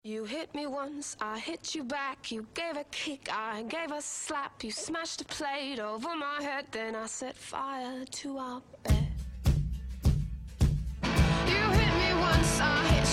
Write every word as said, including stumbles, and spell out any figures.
You hit me once, I hit you back. You gave a kick, I gave a slap. You smashed a plate over my head, then I set fire to our bed. You hit me once, I hit